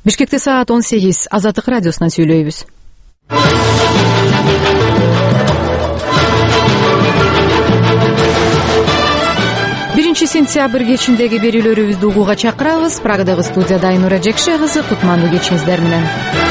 Бишкекте саат 18. Азаттык радиосунан сүйлөйбүз. 1 сентябрь кечиндеги берүүлөрүбүздү угууга чакырабыз. Прагадагы студияда Айнура Жекше кызы. Кутмандуу кечиңиздер менен.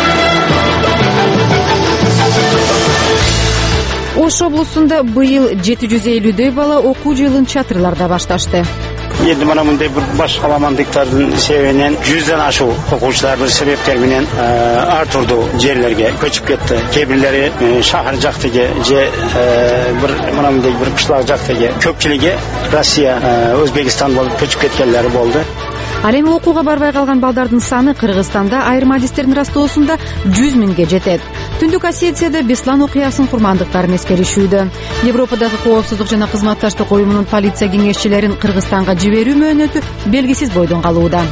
Ош облусунда быйыл 750дөй бала окуу жылын чатырларда башташты. Енді мына мындай бір башка мамандыктардын себебинен 100ден ашуу окуучулар бир себептер менен ар турдуу жерлерге көчүп кетти. Кээ бирлери шаар жактыга же бир мына мындай бир кышлак жактыга, көпчүлүгү Россия, Өзбекстан болуп көчүп кеткенлери болду. Ал эми окууга барбай калган балдардын саны Кыргызстанда айрым адистердин растоосунда 100 миңге жетет. Түндүк Осетияда Беслан окуясын курмандыктарын эскеришүүдө. Европадагы коопсуздук жана кызматташтык уюмунун полиция кеңешчилерин Кыргызстанга жиберүү мөөнөтү белгисиз бойдон калууда.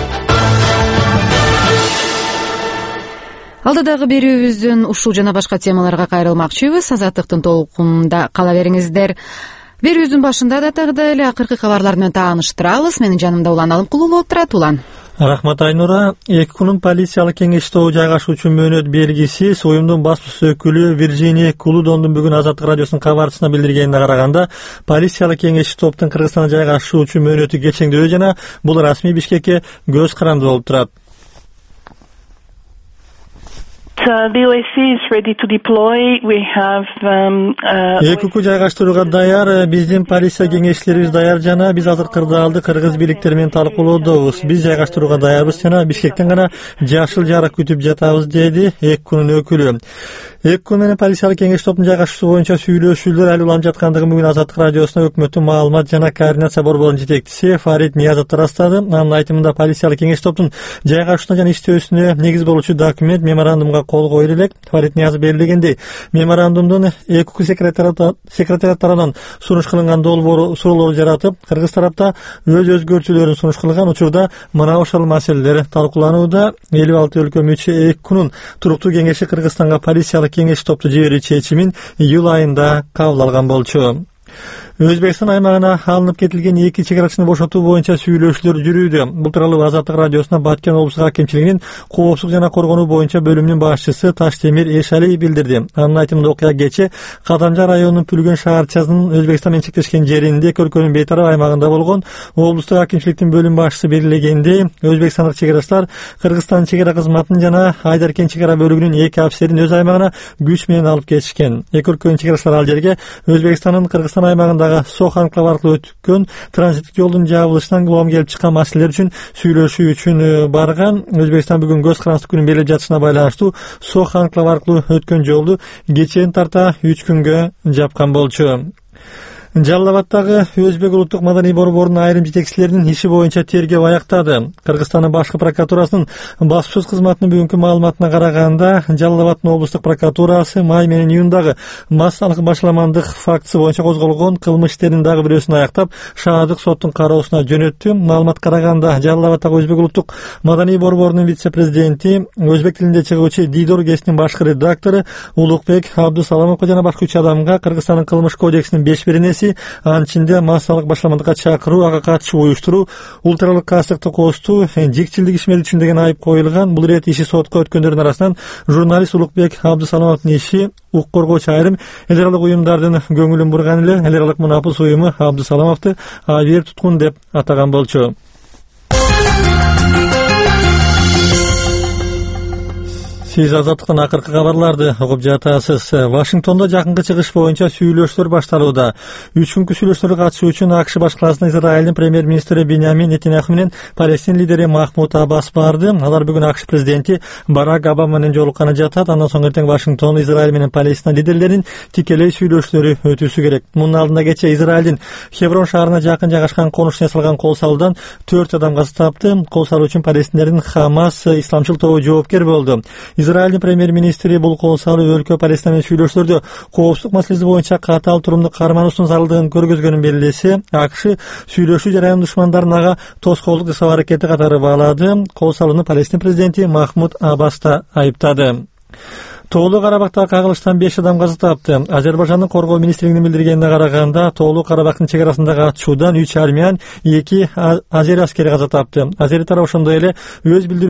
Алдыдагы берүүбүздүн ушул жана башка темаларга кайрылмакчыбыз. Азаттыктын толкунунда кала бериңиздер. Берүүбүздүн башында да тагыда эле акыркы кабарлар менен тааныштырабыз. Менин жанымда Улан Алымкулуу отурат. Улан. Рахмат Айнура. 2 күнүн полициялык кеңеште жайгашуучу мөөнөт белгисиз уюмдун баспасөз өкүлү Вирджиния Кулудондун бүгүн Азаттык радиосунун кабарчысына билдиргенине караганда, полициялык кеңеш топтун Кыргызстанда жайгашуучу мөөнөтү кечеңдөө жана бул расмий Бишкекке көз каранды болуп турат. The OSCE is ready to deploy. We have ЭКУ жайгаштырууга даяр. Биздин полиция кеңешчилерибиз даяр жана биз азыр кырдаалды кыргыз бийликтери менен талкуулоодобуз. Биз жайгаштырууга даярбыз жана Бишкектен гана жашыл жарык күтүп жатабыз, деди ЭКУнун өкүлү. ЭКУ менен полициялык кеңеш топтун жайгашуусу боюнча сүйлөшүүлөр алып улам жаткандыгын бүгүн Азаттык радиосуна өкмөттүн маалымат жана координация борборунун жетекчиси Фарид Ниязов ырастады. Анын айтымында полициялык кеңеш топтун жайгашуусуна жана иштөөсүнө негиз болуучу документ меморандумга кол коюлду элек. Фарид Ниязов белгилегендей, меморандумдун ЭКУ секретариат тарабынан сунуш кылынган долбоор суроолор жаратып, кыргыз тарапта өз өзгөртүүлөрүн сунуш кылган учурда мына ошол маселелер талкууланууда. 56 өлкө мүчө ЭКУнун туруктуу кеңеши Кыргызстанга полициялык кеңеш топту жиберүү чечимин июль айында кабыл алган болчу. Өзбекстан аймагына алынып кетилген 2 чегарачыны бошотуу боюнча сүйлөшүүлөр жүрүүдө. Бул тууралуу Азаттык радиосуна Баткен облустук акимчилигинин коопсуздук жана коргонуу боюнча бөлүмүнүн башчысы Таштемир Эшали билдирди. Анын айтымында окуя кечээ Кадамжа районунун Пүлгөн шаарчасынын Өзбекстан менен чектешкен жеринде өлкөнүн бейтарап аймагында болгон. Облустук акимчиликтин бөлүм башчысы белгилегендей, өзбекстандык чегарачылар Кыргызстан чегара кызматынын жана Айдаркен чегара бөлүгүнүн 2 офицерин өз аймагына күч менен алып кетишкен. Эки өлкөнүн чегарачылары ал жерге Өзбекстандын Кыргызстан аймагында Сох анклавы аркылуу өткөн транзиттик жолдун жабылышынан улам келип чыккан маселелер үчүн сүйлөшүү үчүн барган. Өзбекстан бүгүн көз карандысы күнүн белгилеп жатышына байланыштуу Сох анклавы аркылуу өткөн жолду кечен тарта 3 күнгө жапкан болчу. Жалал Абадтагы Өзбек улуттук маданий борборунун айрым жетекчилеринин иши боюнча тергөө аяктады. Кыргызстандын башкы прокуратурасынын баспасөз кызматынын бүгүнкү маалыматына караганда, Жалал Абадтын облустук прокуратурасы май менен июндагы массалык башаламандык фактысы боюнча козголгон кылмыш иштеринин дагы бирөөсүн аяктап, шаардык соттун кароосуна жөнөттү. Маалыматка караганда, Жалал Абадтагы Өзбек улуттук маданий борборунун вице-президенти, өзбек тилинде чыгуучу Дидор гезитинин башкы редактору Улукбек Абдусаламовго жана башка 3 адамга Кыргызстандын кылмыш кодексинин 5 анын ичинде массалык башаламандыкка чакыруу, ага катышуу, уюштуруу, ультралык кастыкты костуу, жикчилдик ишмери үчүн деген айып коюлган. Бул ирет иши сотко өткөндөрдүн арасынан журналист Улукбек Абдусаламовдун иши укук коргоочу айрым эл аралык уюмдардын көңүлүн бурган эле. Эл аралык мунапыс уюму Абдусаламовду Абир туткун деп атаган болчу. Сиз Азаттыктан акыркы кабарларды угуп жатасыз. Вашингтондо жакынкы чыгыш боюнча сүйлөшүүлөр башталууда. 3 күнкү сүйлөшүүлөргө катышуу үчүн АКШ башкаласына Израилдин премьер-министри Биньямин Нетаньяху менен Палестин лидери Махмуд Аббас барды. Алар бүгүн АКШ президенти Барак Обама менен жолукканы жатат. Андан соң эртең Вашингтон, Израиль менен Палестина лидерлеринин тикелей сүйлөшүүлөрү өтүүсү керек. Мунун алдында кечээ Израилдин Хеврон шаарына жакын жайгашкан конушуна жасалган кол салуудан 4 адам каза тапты. Кол салуу үчүн палестиндердин Хамас исламчыл тобу жоопкер болду. Израилдин премьер-министри бул кол салуу өлкө Палестина менен сүйлөшүүлөрдө коопсуздук маселеси боюнча катаал турумду кармануусунун зарылдыгын көргөзгөнүн белгилесе, АКШ сүйлөшүү жараянын душмандарын ага тоскоолдук жасоо аракети катары баалады. Кол салууну Палестин президенти Махмуд Аббас да айыптады. Тоолуу Карабактагы кагылыштан 5 адам каза тапты. Азербайжандын коргоо министрлигинин билдиргенине караганда, Тоолуу Карабактын чегарасындагы атышуудан 3 армян, 2 азери аскери каза тапты. Азери тарап ошондой эле өз